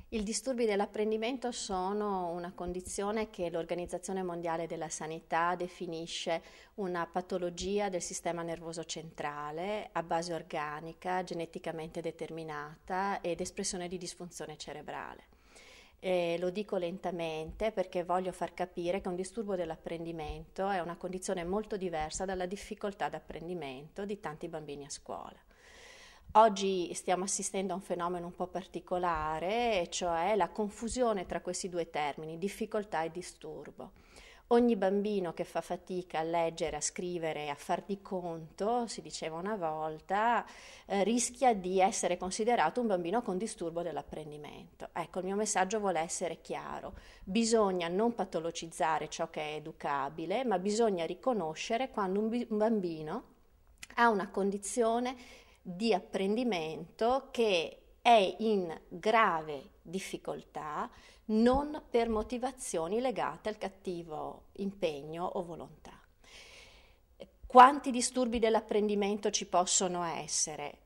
I disturbi dell'apprendimento sono una condizione che l'Organizzazione Mondiale della Sanità definisce una patologia del sistema nervoso centrale a base organica, geneticamente determinata ed espressione di disfunzione cerebrale. Lo dico lentamente perché voglio far capire che un disturbo dell'apprendimento è una condizione molto diversa dalla difficoltà d'apprendimento di tanti bambini a scuola. Oggi stiamo assistendo a un fenomeno un po' particolare, e cioè la confusione tra questi due termini, difficoltà e disturbo. Ogni bambino che fa fatica a leggere, a scrivere, a far di conto, si diceva una volta, rischia di essere considerato un bambino con disturbo dell'apprendimento. Ecco, il mio messaggio vuole essere chiaro. Bisogna non patologizzare ciò che è educabile, ma bisogna riconoscere quando un bambino ha una condizione di apprendimento che è in grave difficoltà non per motivazioni legate al cattivo impegno o volontà. Quanti disturbi dell'apprendimento ci possono essere?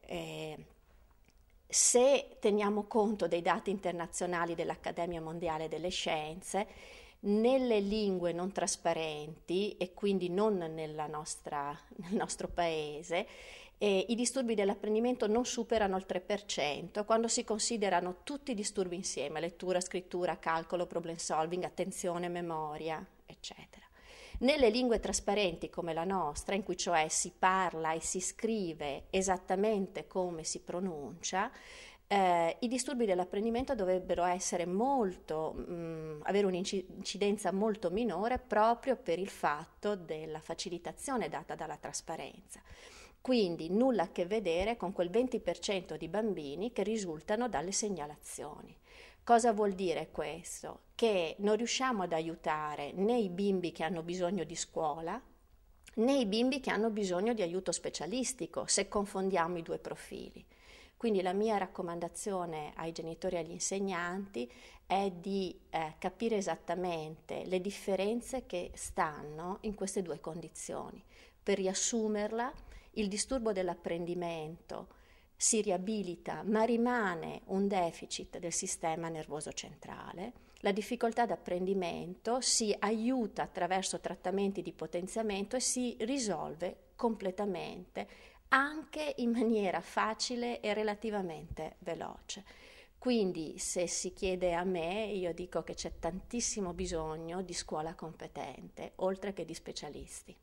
Se teniamo conto dei dati internazionali dell'Accademia Mondiale delle Scienze, nelle lingue non trasparenti e quindi non nel nostro paese, i disturbi dell'apprendimento non superano il 3% quando si considerano tutti i disturbi insieme, lettura, scrittura, calcolo, problem solving, attenzione, memoria, eccetera. Nelle lingue trasparenti come la nostra, in cui cioè si parla e si scrive esattamente come si pronuncia, i disturbi dell'apprendimento dovrebbero essere avere un'incidenza molto minore proprio per il fatto della facilitazione data dalla trasparenza. Quindi nulla a che vedere con quel 20% di bambini che risultano dalle segnalazioni. Cosa vuol dire questo? Che non riusciamo ad aiutare né i bimbi che hanno bisogno di scuola, né i bimbi che hanno bisogno di aiuto specialistico, se confondiamo i due profili. Quindi la mia raccomandazione ai genitori e agli insegnanti è di capire esattamente le differenze che stanno in queste due condizioni. Per riassumerla, il disturbo dell'apprendimento si riabilita, ma rimane un deficit del sistema nervoso centrale. La difficoltà d'apprendimento si aiuta attraverso trattamenti di potenziamento e si risolve completamente, anche in maniera facile e relativamente veloce. Quindi, se si chiede a me, io dico che c'è tantissimo bisogno di scuola competente, oltre che di specialisti.